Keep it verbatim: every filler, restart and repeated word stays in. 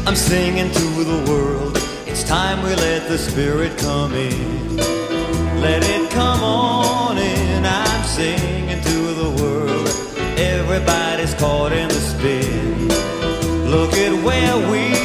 I'm singing to the world. It's time we let the Spirit come in. Let it come on in. I'm singing to the world. Everybody's caught in the spin. Look at where we